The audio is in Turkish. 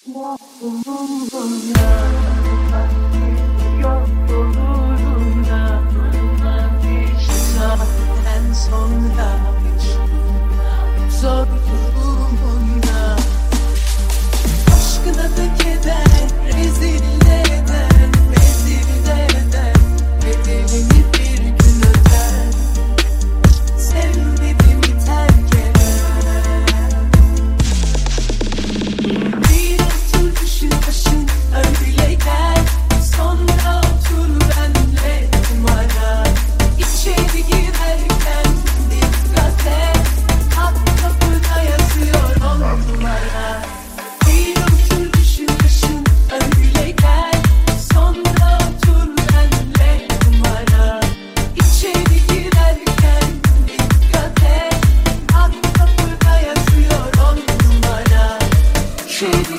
Yolunda, yok yolunda, bir saatten sonra zor durumunda. Aşkına da keder, rezil eder, rezil eder, bedelini bir gün öder. Sevmediğimi terk eder. Bir otur düşün başın öyleyken, sonra otur benle kumara. İçeri girerken dikkat et, alt kapıda yazıyor 10 numara. Bir otur düşün başın öyleyken, sonra otur benle kumara. İçeri girerken dikkat et, alt kapıda yazıyor 10 numara. Şey